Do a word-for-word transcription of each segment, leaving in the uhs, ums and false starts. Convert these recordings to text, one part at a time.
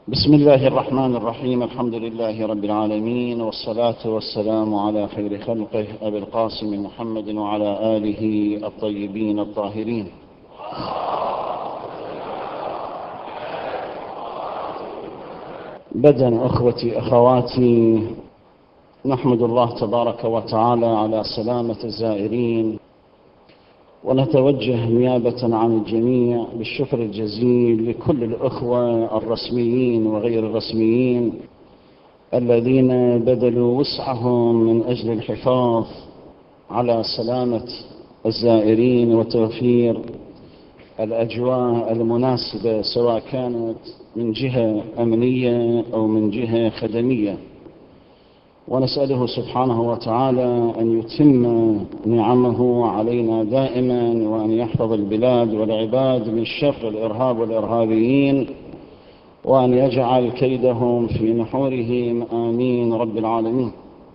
بسم الله الرحمن الرحيم. الحمد لله رب العالمين، والصلاة والسلام على خير خلقه أبي القاسم محمد وعلى آله الطيبين الطاهرين. بدءا أخوتي أخواتي، نحمد الله تبارك وتعالى على سلامة الزائرين، ونتوجه نيابة عن الجميع بالشكر الجزيل لكل الأخوة الرسميين وغير الرسميين الذين بذلوا وسعهم من أجل الحفاظ على سلامة الزائرين وتوفير الأجواء المناسبة، سواء كانت من جهة أمنية أو من جهة خدمية. ونسأله سبحانه وتعالى أن يتم نعمه علينا دائما، وأن يحفظ البلاد والعباد من شر الإرهاب والإرهابيين، وأن يجعل كيدهم في نحورهم، آمين رب العالمين.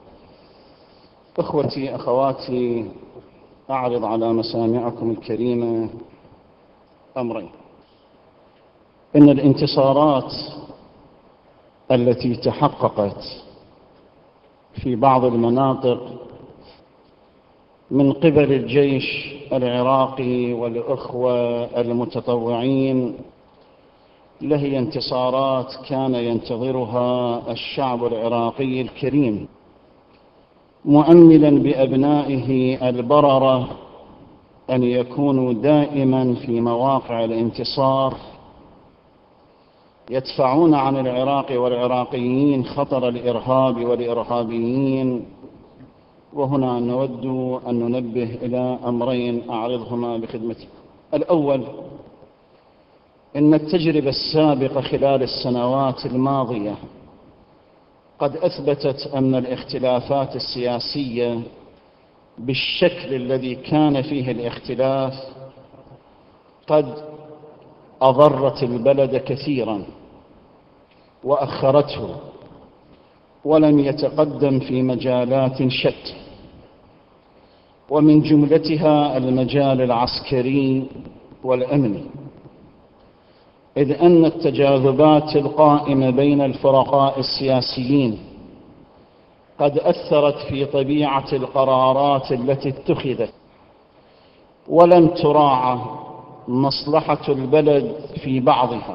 إخوتي أخواتي، أعرض على مسامعكم الكريمة أمرين. إن الانتصارات التي تحققت في بعض المناطق من قبل الجيش العراقي والأخوة المتطوعين لهي انتصارات كان ينتظرها الشعب العراقي الكريم، مؤملا بأبنائه البررة أن يكونوا دائما في مواقع الانتصار، يدفعون عن العراق والعراقيين خطر الإرهاب والإرهابيين. وهنا نود أن ننبه إلى أمرين أعرضهما بخدمتكم. الأول، إن التجربة السابقة خلال السنوات الماضية قد أثبتت أن الاختلافات السياسية بالشكل الذي كان فيه الاختلاف قد أضرت البلد كثيرا وأخرته، ولم يتقدم في مجالات شتى، ومن جملتها المجال العسكري والأمني، إذ أن التجاذبات القائمة بين الفرقاء السياسيين قد أثرت في طبيعة القرارات التي اتخذت، ولم تراعى مصلحة البلد في بعضها،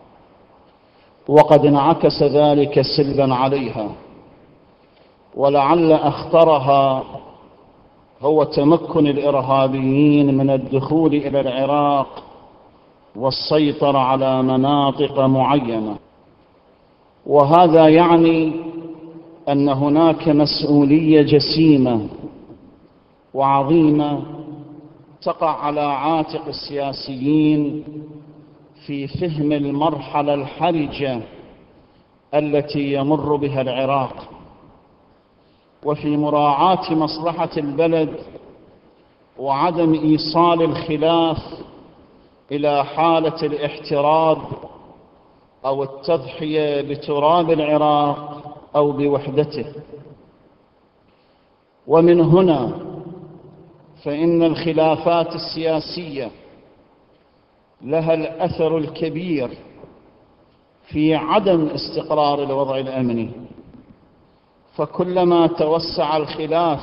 وقد انعكس ذلك سلبا عليها. ولعل أخطرها هو تمكن الإرهابيين من الدخول إلى العراق والسيطرة على مناطق معينة، وهذا يعني أن هناك مسؤولية جسيمة وعظيمة تقع على عاتق السياسيين في فهم المرحلة الحرجة التي يمر بها العراق، وفي مراعاة مصلحة البلد، وعدم إيصال الخلاف إلى حالة الاحتراب أو التضحية بتراب العراق أو بوحدته. ومن هنا فإن الخلافات السياسية لها الأثر الكبير في عدم استقرار الوضع الأمني، فكلما توسع الخلاف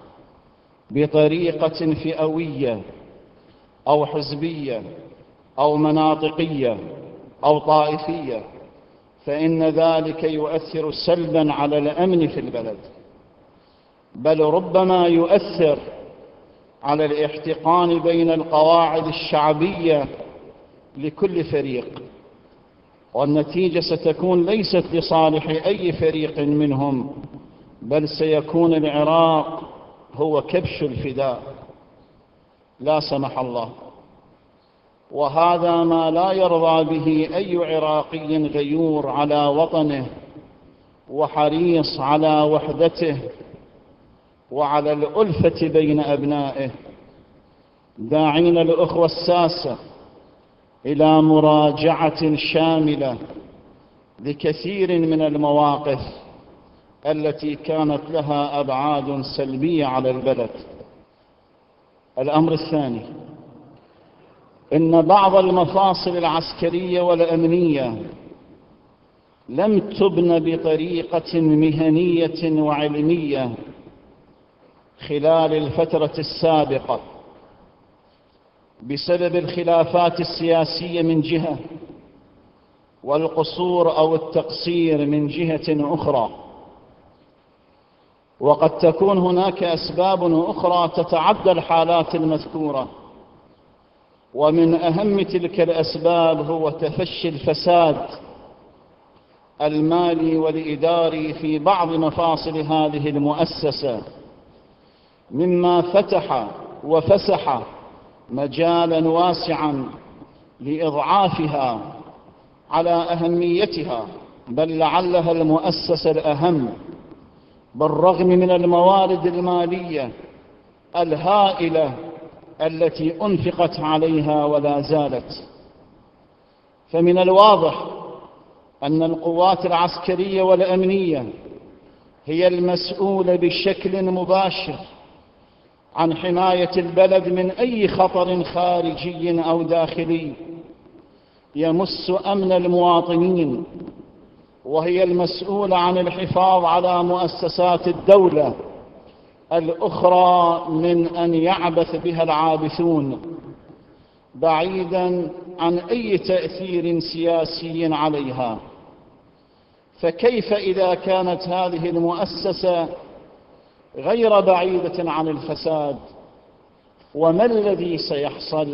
بطريقة فئوية أو حزبية أو مناطقية أو طائفية، فإن ذلك يؤثر سلبا على الأمن في البلد، بل ربما يؤثر على الاحتقان بين القواعد الشعبية لكل فريق، والنتيجة ستكون ليست لصالح أي فريق منهم، بل سيكون العراق هو كبش الفداء لا سمح الله. وهذا ما لا يرضى به أي عراقي غيور على وطنه وحريص على وحدته وعلى الألفة بين أبنائه، داعين الأخوة الساسة إلى مراجعة شاملة لكثير من المواقف التي كانت لها أبعاد سلبية على البلد. الأمر الثاني، إن بعض المفاصل العسكرية والأمنية لم تبن بطريقة مهنية وعلمية خلال الفترة السابقة بسبب الخلافات السياسية من جهة، والقصور أو التقصير من جهة أخرى. وقد تكون هناك أسباب أخرى تتعدى الحالات المذكورة، ومن أهم تلك الأسباب هو تفشي الفساد المالي والإداري في بعض مفاصل هذه المؤسسة، مما فتح وفسح مجالا واسعا لإضعافها على أهميتها، بل لعلها المؤسسة الأهم بالرغم من الموارد المالية الهائلة التي أنفقت عليها ولا زالت. فمن الواضح أن القوات العسكرية والأمنية هي المسؤولة بشكل مباشر عن حماية البلد من أي خطر خارجي أو داخلي يمس أمن المواطنين، وهي المسؤولة عن الحفاظ على مؤسسات الدولة الأخرى من أن يعبث بها العابثون، بعيدا عن أي تأثير سياسي عليها. فكيف إذا كانت هذه المؤسسة غير بعيدة عن الفساد؟ وما الذي سيحصل؟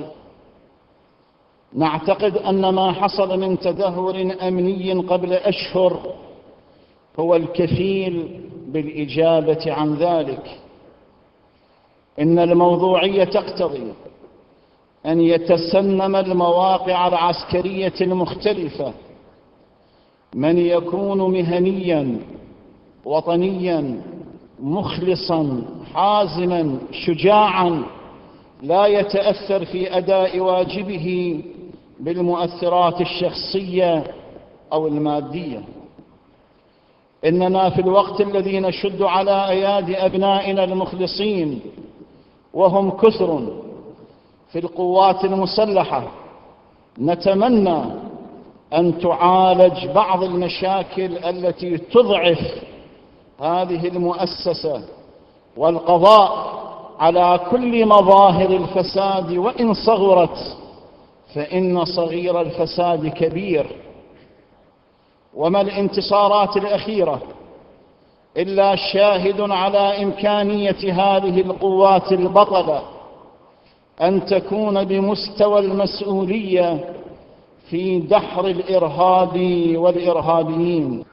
نعتقد أن ما حصل من تدهور أمني قبل أشهر هو الكفيل بالإجابة عن ذلك. إن الموضوعية تقتضي أن يتسنم المواقع العسكرية المختلفة من يكون مهنيا وطنيا مخلصا حازما شجاعا، لا يتأثر في أداء واجبه بالمؤثرات الشخصية أو المادية. إننا في الوقت الذي نشد على أيادي أبنائنا المخلصين وهم كثر في القوات المسلحة، نتمنى أن تعالج بعض المشاكل التي تضعف هذه المؤسسة، والقضاء على كل مظاهر الفساد، وإن صغرت فإن صغير الفساد كبير. وما الانتصارات الأخيرة إلا شاهد على إمكانية هذه القوات البطلة أن تكون بمستوى المسؤولية في دحر الإرهاب والإرهابيين،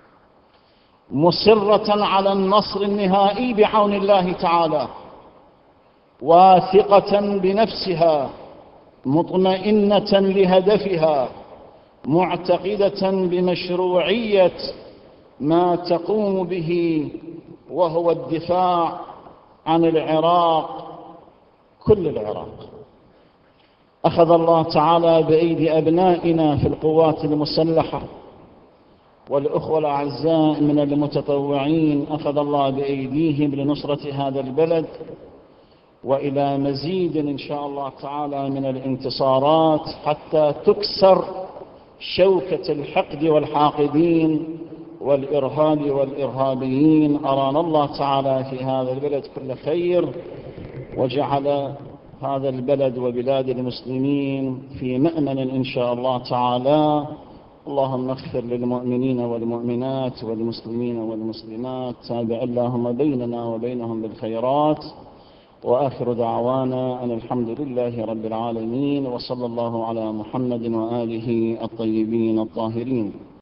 مصرة على النصر النهائي بعون الله تعالى، واثقة بنفسها، مطمئنة لهدفها، معتقدة بمشروعية ما تقوم به، وهو الدفاع عن العراق، كل العراق. أخذ الله تعالى بأيدي أبنائنا في القوات المسلحة والأخوة الأعزاء من المتطوعين، أخذ الله بأيديهم لنصرة هذا البلد وإلى مزيد إن شاء الله تعالى من الانتصارات، حتى تكسر شوكة الحقد والحاقدين والإرهاب والإرهابيين. أرانا الله تعالى في هذا البلد كل خير، وجعل هذا البلد وبلاد المسلمين في مأمن إن شاء الله تعالى. اللهم اغفر للمؤمنين والمؤمنات والمسلمين والمسلمات، تابع اللهم بيننا وبينهم بالخيرات. وآخر دعوانا أن الحمد لله رب العالمين، وصلى الله على محمد وآله الطيبين الطاهرين.